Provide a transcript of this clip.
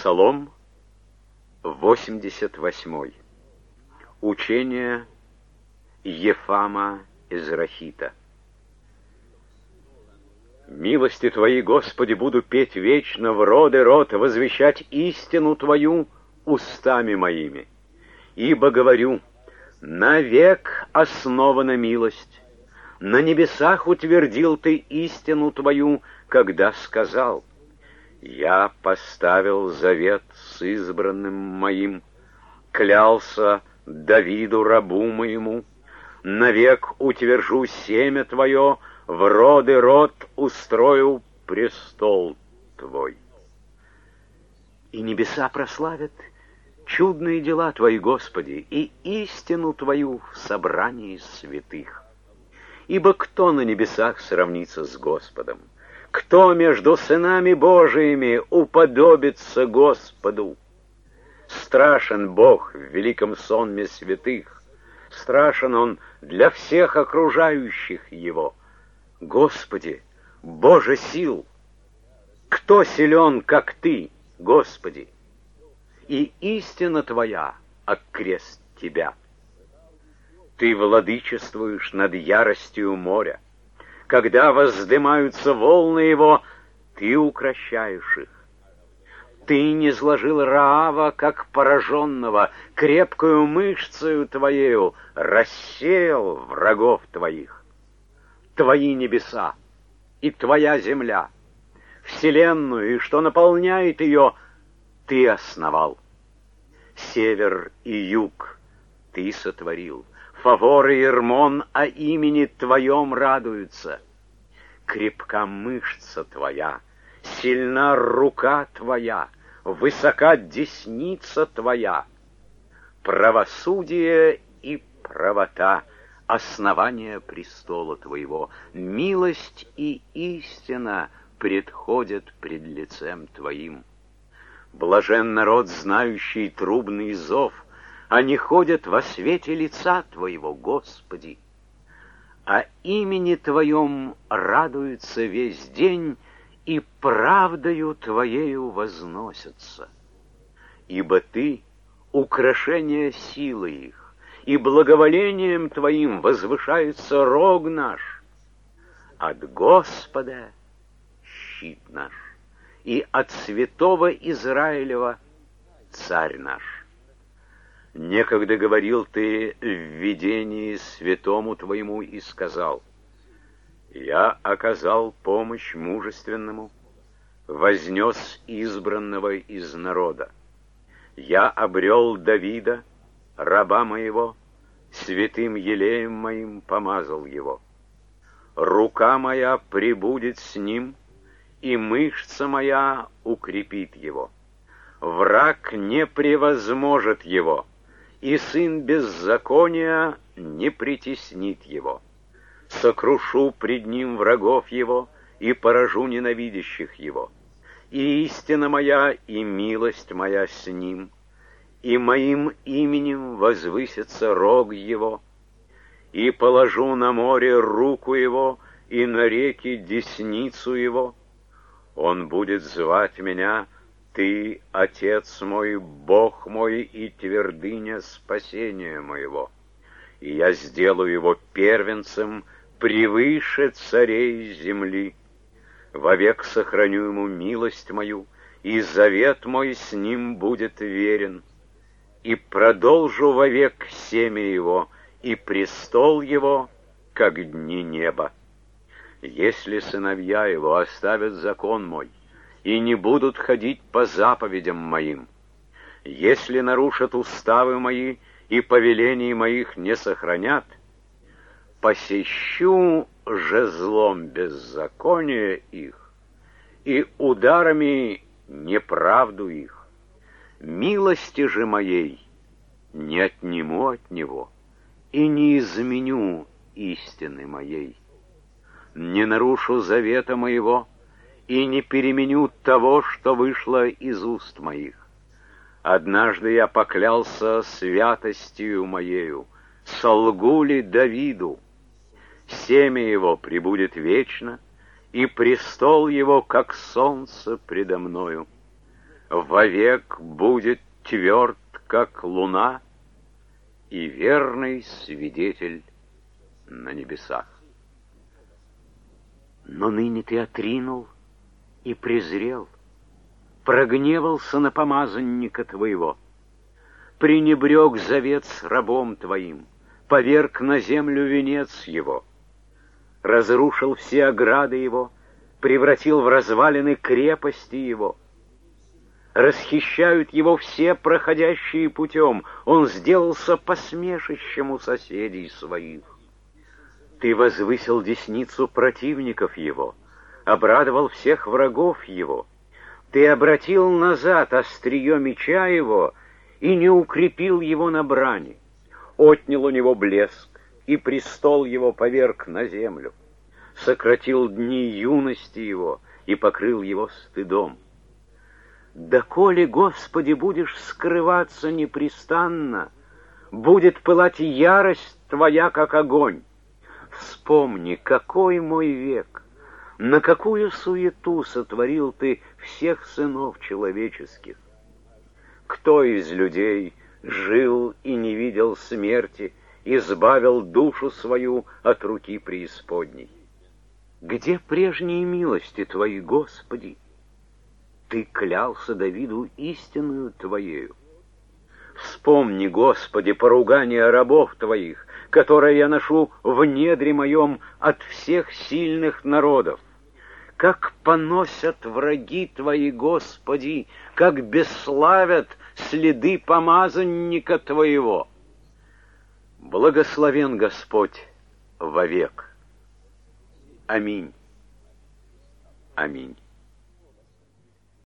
Псалом 88. Учение Ефама Израхита. Милости Твои, Господи, буду петь вечно, в род и род возвещать истину Твою устами моими. Ибо говорю, навек основана милость, на небесах утвердил Ты истину Твою, когда сказал: я поставил завет с избранным моим, клялся Давиду рабу моему, навек утвержу семя Твое, в род и род устрою престол Твой. И небеса прославят чудные дела Твои, Господи, и истину Твою в собрании святых. Ибо кто на небесах сравнится с Господом? Кто между сынами Божиими уподобится Господу? Страшен Бог в великом сонме святых, страшен Он для всех окружающих Его. Господи, Боже сил, кто силен, как Ты, Господи? И истина Твоя окрест Тебя. Ты владычествуешь над яростью моря. Когда воздымаются волны его, Ты укрощаешь их. Ты низложил Раава, как пораженного, крепкую мышцею Твоею рассеял врагов Твоих. Твои небеса и Твоя земля, вселенную и что наполняет ее, Ты основал. Север и юг Ты сотворил. Фавор и Ермон о имени Твоем радуются. Крепка мышца Твоя, сильна рука Твоя, высока десница Твоя. Правосудие и правота — основание престола Твоего. Милость и истина предходят пред лицем Твоим. Блажен народ, знающий трубный зов, они ходят во свете лица Твоего, Господи. О имени Твоем радуются весь день, и правдою Твоею возносятся. Ибо Ты — украшение силы их, и благоволением Твоим возвышается рог наш. От Господа щит наш, и от святого Израилева царь наш. Некогда говорил Ты в видении святому Твоему и сказал: я оказал помощь мужественному, вознес избранного из народа. Я обрел Давида, раба моего, святым елеем моим помазал его. Рука моя пребудет с ним, и мышца моя укрепит его. Враг не превозможет его, и сын беззакония не притеснит его. Сокрушу пред ним врагов его, и поражу ненавидящих его. И истина моя, и милость моя с ним, и моим именем возвысится рог его. И положу на море руку его, и на реки десницу его. Он будет звать меня: Ты, Отец мой, Бог мой и твердыня спасения моего. И я сделаю его первенцем превыше царей земли. Вовек сохраню ему милость мою, и завет мой с ним будет верен. И продолжу вовек семя его, и престол его, как дни неба. Если сыновья его оставят закон мой, и не будут ходить по заповедям моим, если нарушат уставы мои и повелений моих не сохранят, посещу жезлом беззакония их и ударами неправду их. Милости же моей не отниму от него и не изменю истины моей. Не нарушу завета моего и не переменю того, что вышло из уст моих. Однажды я поклялся святостью моею, солгу ли Давиду? Семя его пребудет вечно, и престол его, как солнце предо мною. вовек будет тверд, как луна, и верный свидетель на небесах. Но ныне ты отринул и презрел, прогневался на помазанника твоего, пренебрег завет с рабом твоим, поверг на землю венец его, разрушил все ограды его, превратил в развалины крепости его. Расхищают его все проходящие путем, он сделался посмешищем у соседей своих. Ты возвысил десницу противников его, обрадовал всех врагов его. Ты обратил назад острие меча его и не укрепил его на брани. Отнял у него блеск, и престол его поверг на землю. Сократил дни юности его и покрыл его стыдом. Доколе, Господи, будешь скрываться непрестанно, будет пылать ярость Твоя, как огонь. Вспомни, какой мой век, на какую суету сотворил Ты всех сынов человеческих. Кто из людей жил и не видел смерти, избавил душу свою от руки преисподней? Где прежние милости Твои, Господи? Ты клялся Давиду истинную Твоею. Вспомни, Господи, поругание рабов Твоих, которое я ношу в недре моем от всех сильных народов. Как поносят враги Твои, Господи, как бесславят следы помазанника Твоего. Благословен Господь вовек. Аминь. Аминь.